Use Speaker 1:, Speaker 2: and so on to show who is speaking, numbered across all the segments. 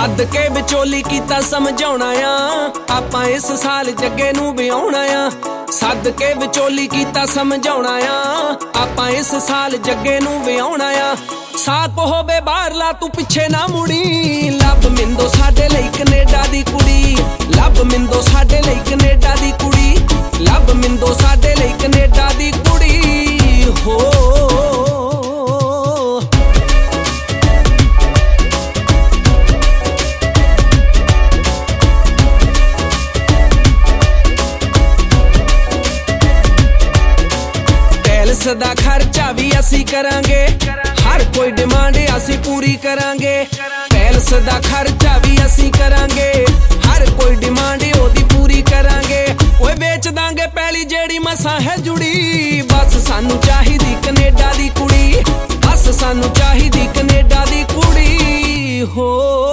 Speaker 1: सद के विचोली कीता समझाउणा आ आपां इस साल जग्गे नूं विआउणा आ सद के विचोली कीता समझाउणा आ आपां इस साल जग्गे नूं विआउणा आ साथ होवे बाहरला तू पिछे ना मुड़ी लब मिंदो साडे लई कनेडा दी कुड़ी लब मिंदो साडे लई कनेडा दी कुड़ी लब मिंदो साडे लई कनेडा दी कुड़ी हो सदा खर्चा भी असी करांगे हर कोई डिमांड असी पूरी करांगे पैलस दा खर्चा भी असी करांगे हर कोई डिमांड ओदी पूरी करांगे ओए बेच दांगे पहली जेड़ी मसा है जुड़ी बस सानू चाहिदी कनेडा दी कुड़ी बस सानू चाहिदी कनेडा दी कुड़ी हो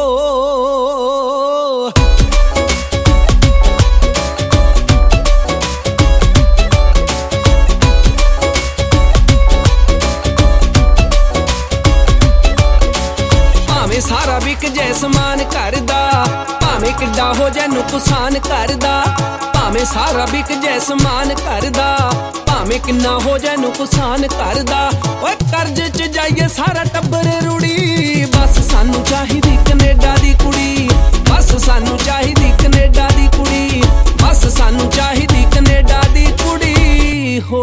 Speaker 1: सारा विक जै समान करदा भावें किड्डा हो जाए नुकसान करदा भावें सारा विक जै समान करदा भावें किन्ना हो जाए नुकसान करदा ओए कर्ज च जाइए सारा टब्बर रुड़ी बस सानू चाहिदी कनेडा दी कुड़ी बस सानू चाहिदी कनेडा दी कुड़ी बस सानू चाहिदी कनेडा दी कुड़ी हो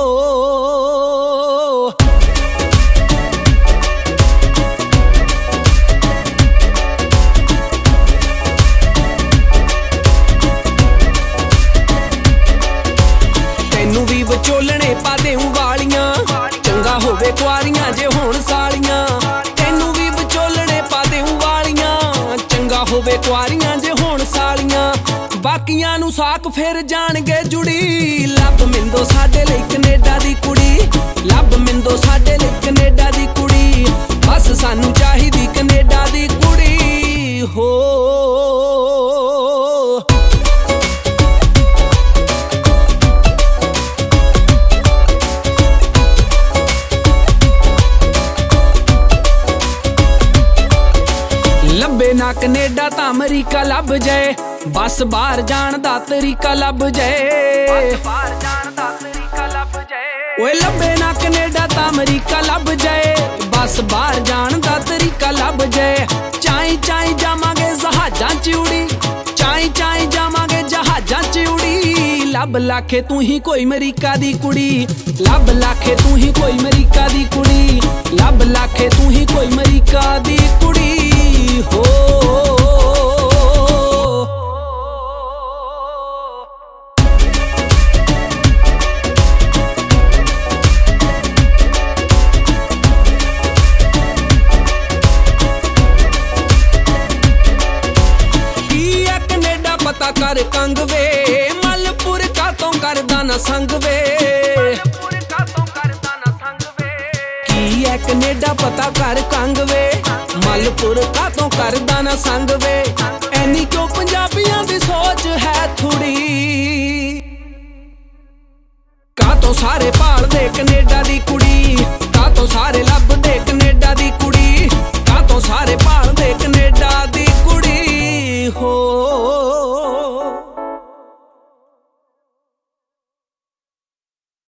Speaker 1: विचोलने पा देऊं वालियां चंगा होवे कुआरियां जे होण सालियां तैनू भी विचोलने पा देऊं वालियां चंगा होवे कुआरियां जे होण सालियां बाकियां नू साक फिर जाणगे जुड़ी लब मिंदो साडे लई कनेडा दी कुड़ी लब मिंदो साडे लई कनेडा दी कुड़ी बस सानू चाहिदी कनेडा दी कुड़ी हो लभे ना कनेडा तां अमरीका लब जाए बस बाहर जान दा तरीका लब जाए ओए लभे ना कनेडा तां अमरीका लब जाए बस बाहर जान दा तरीका लब जाए चाई चाई जावांगे जहाजां च उड़ी चाई चाई जावांगे जहाजां च उड़ी लब लाखे तू ही कोई अमरीका दी कुड़ी लब लाखे तू ही कोई अमरीका दी कुड़ी लब लाखे तू ही कोई अमरीका दी कुड़ी हो कनेडा पता कर कंग वे मलपुर का तो करदा ना संग वे की है कनेडा पता कर कंग वे मलपुर का तो करदा ना संग वे एनी क्यों पंजाबी